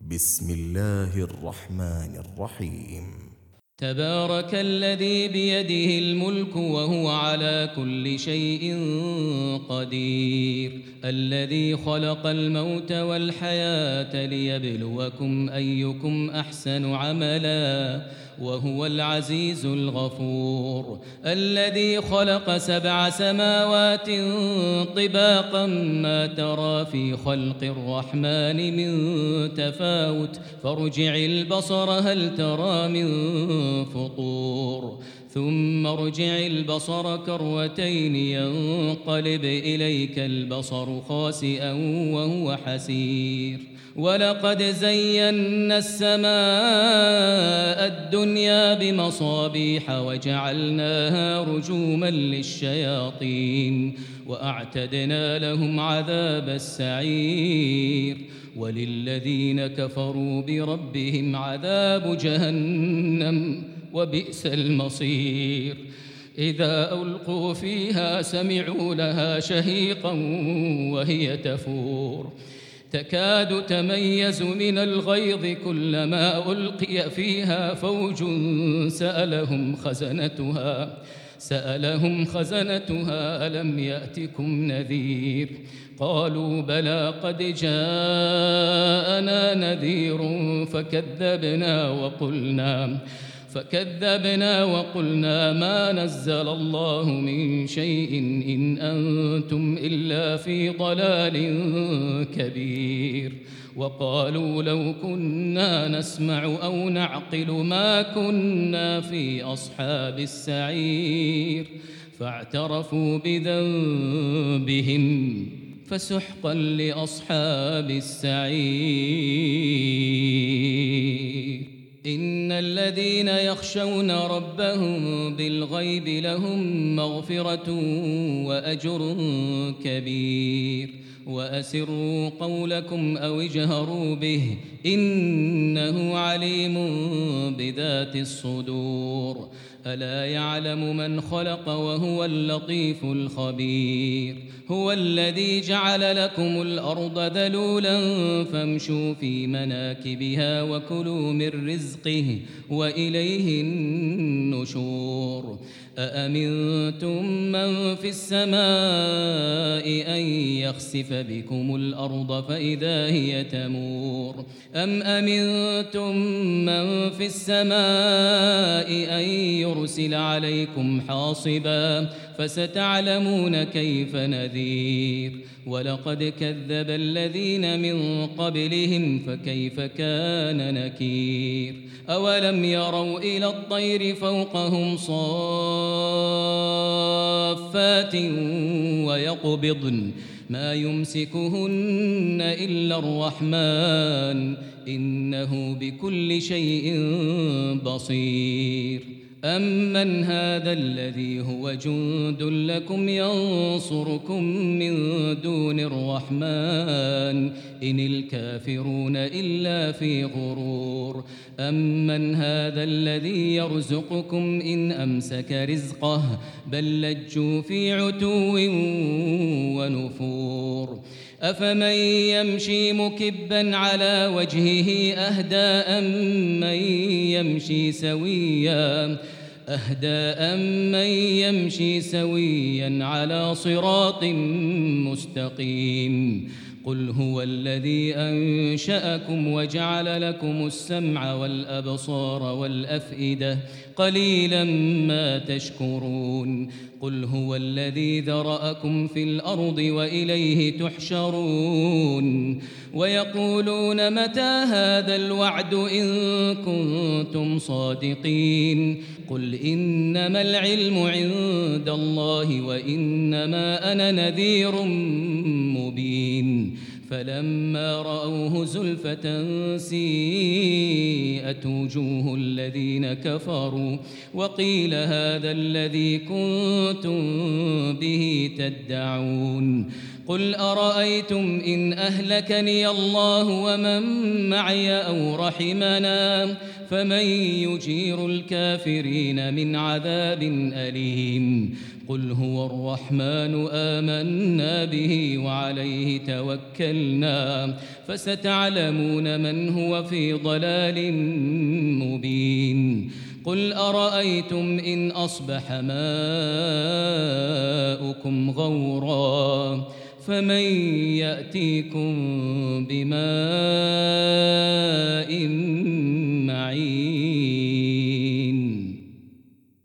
بسم الله الرحمن الرحيم. تبارك الذي بيده الملك وهو على كل شيء قدير، الذي خلق الموت والحياة ليبلوكم أيكم أحسن عملا وهو العزيز الغفور، الذي خلق 7 سماوات طباقا ما ترى في خلق الرحمن من تفاوت فارجع البصر هل ترى من فطور ثم ارجع البصر كرتين ينقلب إليك البصر خاسئا وهو حسير، ولقد زينا السماء الدنيا بمصابيح وجعلناها رجوما للشياطين وأعتدنا لهم عذاب السعير، وللذين كفروا بربهم عذاب جهنم وبئس المصير. إذا ألقوا فيها سمعوا لها شهيقا وهي تفور تكاد تميز من الغيظ كلما ألقي فيها فوج سألهم خزنتها ألم يأتكم نذير قالوا بلى قد جاءنا نذير فكذبنا وقلنا ما نزل الله من شيء إن أنتم إلا في ضلال كبير، وقالوا لو كنا نسمع أو نعقل ما كنا في أصحاب السعير، فاعترفوا بذنبهم فسحقا لأصحاب السعير. إن الذين يخشون ربهم بالغيب لهم مغفرة وأجر كبير، وأسروا قولكم أو اجهروا به إنه عليم بذات الصدور، ألا يعلم من خلق وهو اللطيف الخبير. هو الذي جعل لكم الأرض ذلولا فامشوا في مناكبها وكلوا من رزقه وإليه النشور. أأمنتم من في السماء أن يخسف بكم الأرض فإذا هي تمور، أم أمنتم من في السماء أن يرسل عليكم حاصبا فستعلمون كيف نذير. ولقد كذب الذين من قبلهم فكيف كان نكير. أولم يروا إلى الطير فوقهم صافات ويقبضن ما يمسكهن إلا الرحمن إنه بكل شيء بصير. أمن هذا الذي هو جند لكم ينصركم من دون الرحمن إن الكافرون إلا في غرور. أمن هذا الذي يرزقكم إن أمسك رزقه بل لجوا في عتو ونفور. أفمن يمشي مكبا على وجهه أهدى أمن يمشي سويا على صراط مستقيم. قل هو الذي أنشأكم وجعل لكم السمع والأبصار والأفئدة قليلا ما تشكرون. قل هو الذي ذرأكم في الأرض وإليه تحشرون. ويقولون متى هذا الوعد إن كنتم صادقين. قل إنما العلم عند الله وإنما أنا نذير مبين. فلما رأوه زلفة سيئت وجوه الذين كفروا وقيل هذا الذي كنتم به تدعون. قل أرأيتم إن أهلكني الله ومن معي أو رحمنا فمن يجير الكافرين من عذاب أليم. قل هو الرحمن آمنا به وعليه توكلنا فستعلمون من هو في ضلال مبين قل أرأيتم إن أصبح ماؤكم غورا فمن يأتيكم بماء